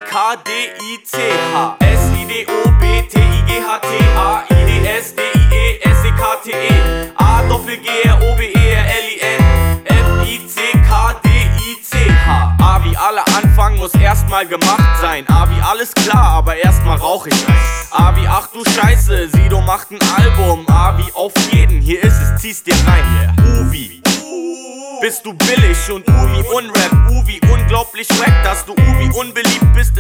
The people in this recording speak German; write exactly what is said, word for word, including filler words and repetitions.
K D I C H S I D O B T I G H T A I D S D I E S E K T E A Doppel G R O B E R L I N F I C K D I C H. A wie alle Anfang muss erstmal gemacht sein. A wie alles klar, aber erstmal rauch ich ein. A wie ach du Scheiße, Sido macht ein Album. A wie auf jeden, hier ist es, zieh's dir rein. U wie bist du billig und U wie Unrap. U wie unglaublich wack, dass du U wie unbeliebt bist.